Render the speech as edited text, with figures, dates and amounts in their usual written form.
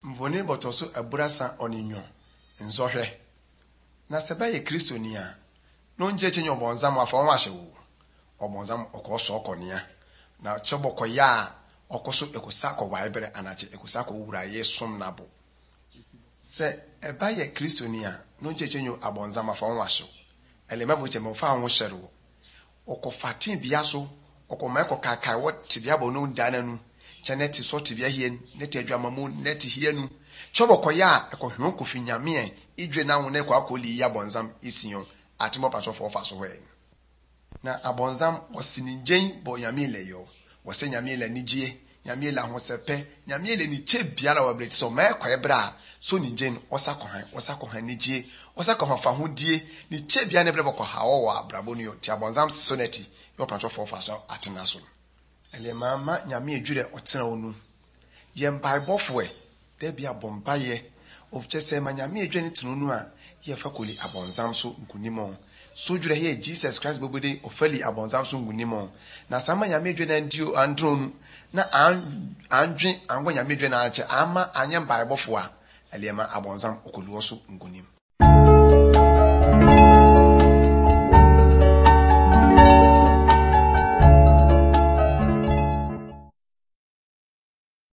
mvoni botoso aburasa oninyo nzohwe na seba ye kristonia no nje chenye obonzam afa won ahye wo obonzam okoso okonia na choboko ya okoso ekusako waibere anache ekusako wura yesom nabo se eba ye kristonia no nje chenye abonzam afa won ahye elema bo chema fa won hyero okofatin biaso okomeko kakai wo tibia bo no ndananu chaneti so tibia hien neti adwamamu neti hienu choboko ya ekohwe kofinyame idwe na won ekwa akoli ya bonzam ision atimo paso for faso we na abonzam osinigyen bo nyamile yo wose nyamile nijie nyamile ahosepe nyamile ni chebiara wabreti so mekwa ebra so nigyen osakohan nijie osakohan fahodie ni chebia ne bleboko hawo wa abrabo ni ti abonzam soneti yo paso for faso atenaso ele mama nyame edwure otena onu ye mbaibofo e da bia bombaye of chese manyame edwene tinonu a ye fa koli abonzam so nkunimo so dwure he Jesus Christ bobode ofali abonzam so nkunimo na sama nyame edwene ndio andronu na andwen ango nyame edwene ache ama anya mbaibofo a ele ma abonzam okoluo so nkunim